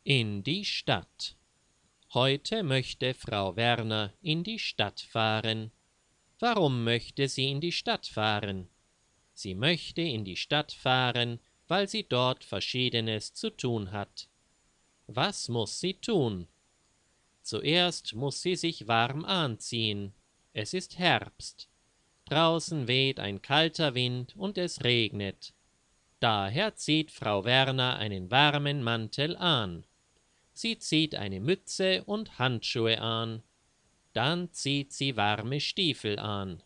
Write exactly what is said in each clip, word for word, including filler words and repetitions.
In die Stadt. Heute möchte Frau Werner in die Stadt fahren. Warum möchte sie in die Stadt fahren? Sie möchte in die Stadt fahren, weil sie dort Verschiedenes zu tun hat. Was muss sie tun? Zuerst muss sie sich warm anziehen. Es ist Herbst. Draußen weht ein kalter Wind und es regnet. Daher zieht Frau Werner einen warmen Mantel an. Sie zieht eine Mütze und Handschuhe an. Dann zieht sie warme Stiefel an.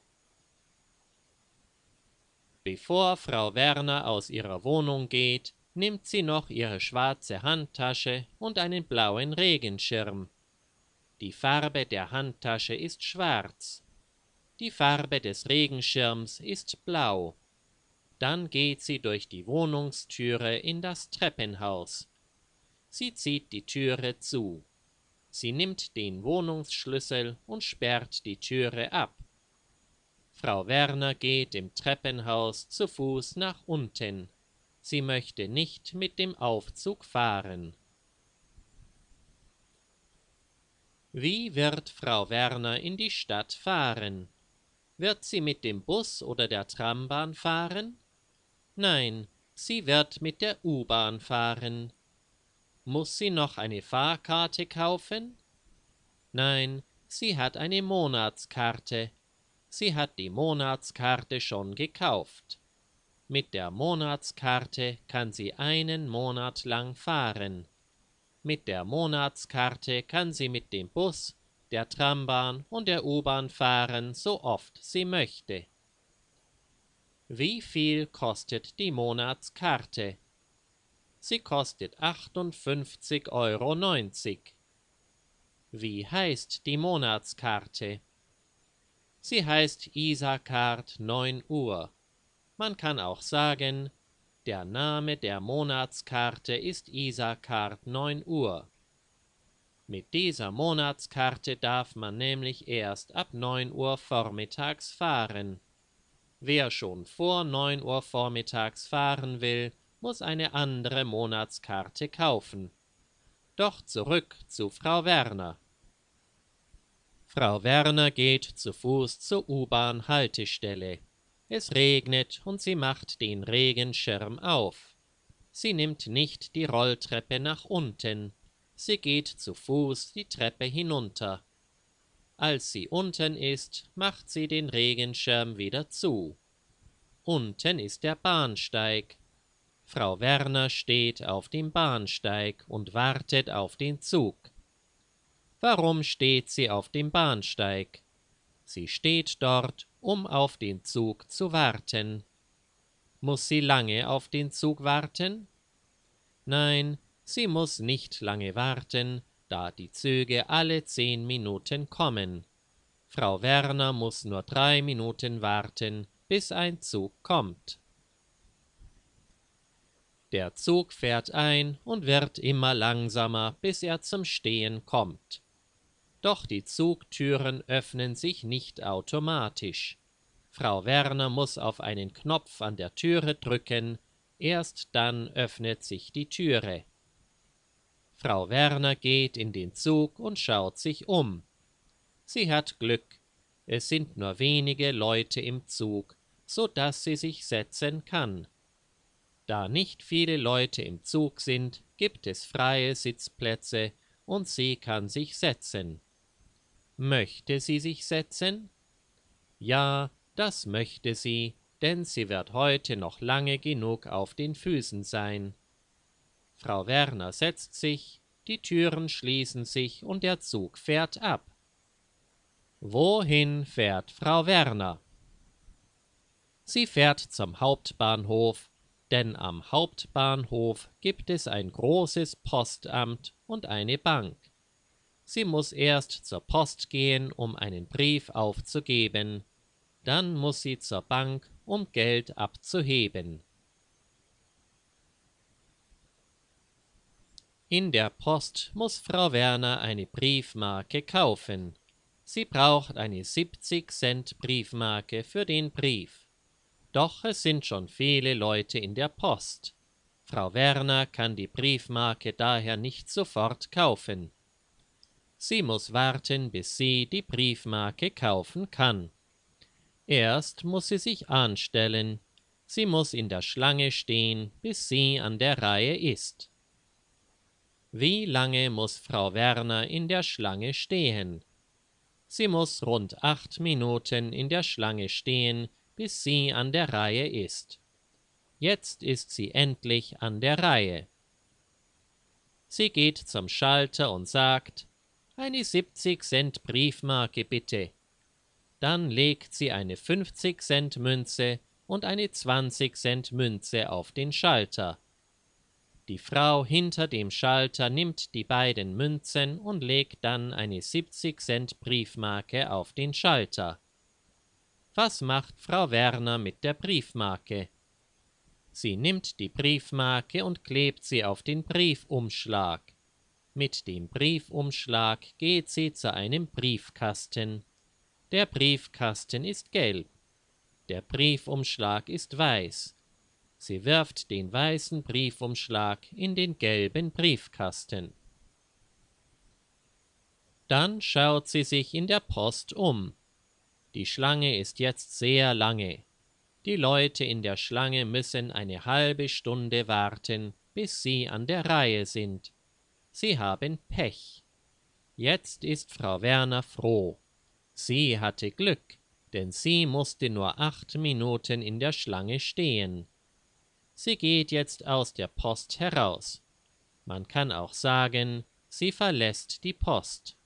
Bevor Frau Werner aus ihrer Wohnung geht, nimmt sie noch ihre schwarze Handtasche und einen blauen Regenschirm. Die Farbe der Handtasche ist schwarz. Die Farbe des Regenschirms ist blau. Dann geht sie durch die Wohnungstüre in das Treppenhaus. Sie zieht die Türe zu. Sie nimmt den Wohnungsschlüssel und sperrt die Türe ab. Frau Werner geht im Treppenhaus zu Fuß nach unten. Sie möchte nicht mit dem Aufzug fahren. Wie wird Frau Werner in die Stadt fahren? Wird sie mit dem Bus oder der Trambahn fahren? Nein, sie wird mit der U-Bahn fahren. Muss sie noch eine Fahrkarte kaufen? Nein, sie hat eine Monatskarte. Sie hat die Monatskarte schon gekauft. Mit der Monatskarte kann sie einen Monat lang fahren. Mit der Monatskarte kann sie mit dem Bus, der Trambahn und der U-Bahn fahren, so oft sie möchte. Wie viel kostet die Monatskarte? Sie kostet achtundfünfzig Euro neunzig. Wie heißt die Monatskarte? Sie heißt Isacard neun Uhr. Man kann auch sagen, der Name der Monatskarte ist Isacard neun Uhr. Mit dieser Monatskarte darf man nämlich erst ab neun Uhr vormittags fahren. Wer schon vor neun Uhr vormittags fahren will, muss eine andere Monatskarte kaufen. Doch zurück zu Frau Werner. Frau Werner geht zu Fuß zur U-Bahn-Haltestelle. Es regnet und sie macht den Regenschirm auf. Sie nimmt nicht die Rolltreppe nach unten. Sie geht zu Fuß die Treppe hinunter. Als sie unten ist, macht sie den Regenschirm wieder zu. Unten ist der Bahnsteig. Frau Werner steht auf dem Bahnsteig und wartet auf den Zug. Warum steht sie auf dem Bahnsteig? Sie steht dort, um auf den Zug zu warten. Muss sie lange auf den Zug warten? Nein, sie muss nicht lange warten, da die Züge alle zehn Minuten kommen. Frau Werner muss nur drei Minuten warten, bis ein Zug kommt. Der Zug fährt ein und wird immer langsamer, bis er zum Stehen kommt. Doch die Zugtüren öffnen sich nicht automatisch. Frau Werner muss auf einen Knopf an der Türe drücken, erst dann öffnet sich die Türe. Frau Werner geht in den Zug und schaut sich um. Sie hat Glück, es sind nur wenige Leute im Zug, so dass sie sich setzen kann. Da nicht viele Leute im Zug sind, gibt es freie Sitzplätze und sie kann sich setzen. Möchte sie sich setzen? Ja, das möchte sie, denn sie wird heute noch lange genug auf den Füßen sein. Frau Werner setzt sich, die Türen schließen sich und der Zug fährt ab. Wohin fährt Frau Werner? Sie fährt zum Hauptbahnhof, denn am Hauptbahnhof gibt es ein großes Postamt und eine Bank. Sie muss erst zur Post gehen, um einen Brief aufzugeben. Dann muss sie zur Bank, um Geld abzuheben. In der Post muss Frau Werner eine Briefmarke kaufen. Sie braucht eine siebzig Cent Briefmarke für den Brief. Doch es sind schon viele Leute in der Post. Frau Werner kann die Briefmarke daher nicht sofort kaufen. Sie muss warten, bis sie die Briefmarke kaufen kann. Erst muss sie sich anstellen. Sie muss in der Schlange stehen, bis sie an der Reihe ist. Wie lange muss Frau Werner in der Schlange stehen? Sie muss rund acht Minuten in der Schlange stehen, bis sie an der Reihe ist. Jetzt ist sie endlich an der Reihe. Sie geht zum Schalter und sagt: »Eine siebzig Cent Briefmarke bitte.« Dann legt sie eine fünfzig Cent Münze und eine zwanzig Cent Münze auf den Schalter. Die Frau hinter dem Schalter nimmt die beiden Münzen und legt dann eine siebzig Cent Briefmarke auf den Schalter. Was macht Frau Werner mit der Briefmarke? Sie nimmt die Briefmarke und klebt sie auf den Briefumschlag. Mit dem Briefumschlag geht sie zu einem Briefkasten. Der Briefkasten ist gelb. Der Briefumschlag ist weiß. Sie wirft den weißen Briefumschlag in den gelben Briefkasten. Dann schaut sie sich in der Post um. Die Schlange ist jetzt sehr lange. Die Leute in der Schlange müssen eine halbe Stunde warten, bis sie an der Reihe sind. Sie haben Pech. Jetzt ist Frau Werner froh. Sie hatte Glück, denn sie musste nur acht Minuten in der Schlange stehen. Sie geht jetzt aus der Post heraus. Man kann auch sagen, sie verlässt die Post.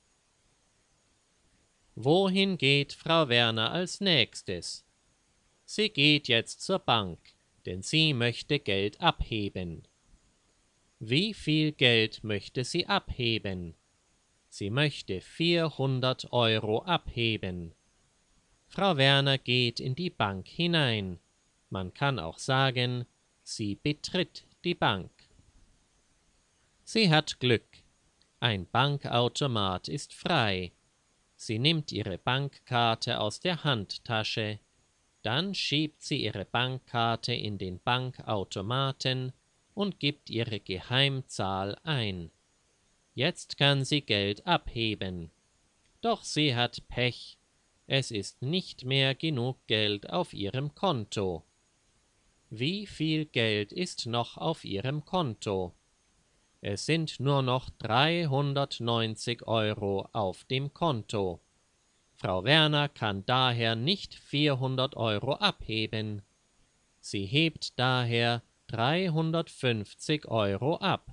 Wohin geht Frau Werner als nächstes? Sie geht jetzt zur Bank, denn sie möchte Geld abheben. Wie viel Geld möchte sie abheben? Sie möchte vierhundert Euro abheben. Frau Werner geht in die Bank hinein. Man kann auch sagen, sie betritt die Bank. Sie hat Glück. Ein Bankautomat ist frei. Sie nimmt ihre Bankkarte aus der Handtasche. Dann schiebt sie ihre Bankkarte in den Bankautomaten und gibt ihre Geheimzahl ein. Jetzt kann sie Geld abheben. Doch sie hat Pech. Es ist nicht mehr genug Geld auf ihrem Konto. Wie viel Geld ist noch auf ihrem Konto? Es sind nur noch dreihundertneunzig Euro auf dem Konto. Frau Werner kann daher nicht vierhundert Euro abheben. Sie hebt daher dreihundertfünfzig Euro ab.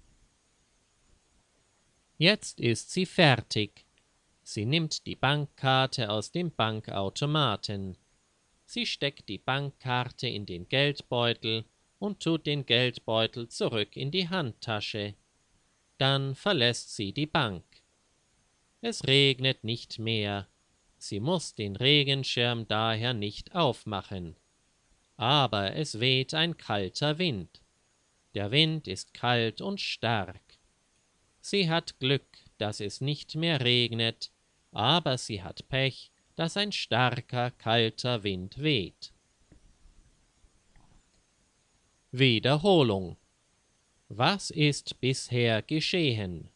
Jetzt ist sie fertig. Sie nimmt die Bankkarte aus dem Bankautomaten. Sie steckt die Bankkarte in den Geldbeutel und tut den Geldbeutel zurück in die Handtasche. Dann verlässt sie die Bank. Es regnet nicht mehr. Sie muss den Regenschirm daher nicht aufmachen. Aber es weht ein kalter Wind. Der Wind ist kalt und stark. Sie hat Glück, dass es nicht mehr regnet, aber sie hat Pech, dass ein starker, kalter Wind weht. Wiederholung. Was ist bisher geschehen?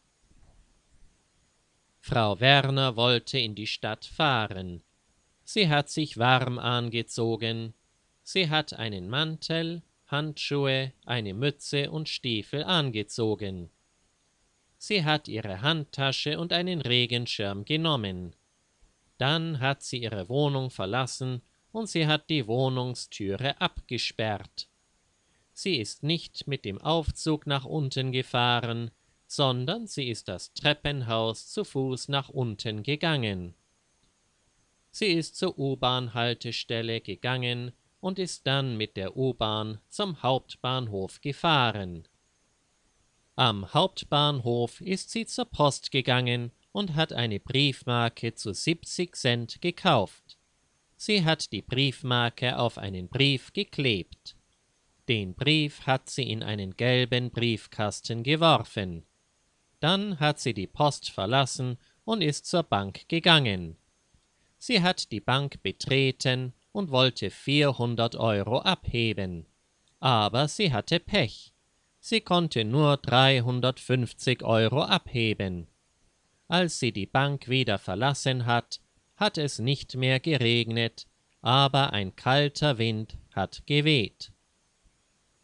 Frau Werner wollte in die Stadt fahren. Sie hat sich warm angezogen. Sie hat einen Mantel, Handschuhe, eine Mütze und Stiefel angezogen. Sie hat ihre Handtasche und einen Regenschirm genommen. Dann hat sie ihre Wohnung verlassen und sie hat die Wohnungstüre abgesperrt. Sie ist nicht mit dem Aufzug nach unten gefahren, sondern sie ist das Treppenhaus zu Fuß nach unten gegangen. Sie ist zur U-Bahn-Haltestelle gegangen und ist dann mit der U-Bahn zum Hauptbahnhof gefahren. Am Hauptbahnhof ist sie zur Post gegangen und hat eine Briefmarke zu siebzig Cent gekauft. Sie hat die Briefmarke auf einen Brief geklebt. Den Brief hat sie in einen gelben Briefkasten geworfen. Dann hat sie die Post verlassen und ist zur Bank gegangen. Sie hat die Bank betreten und wollte vierhundert Euro abheben. Aber sie hatte Pech. Sie konnte nur dreihundertfünfzig Euro abheben. Als sie die Bank wieder verlassen hat, hat es nicht mehr geregnet, aber ein kalter Wind hat geweht.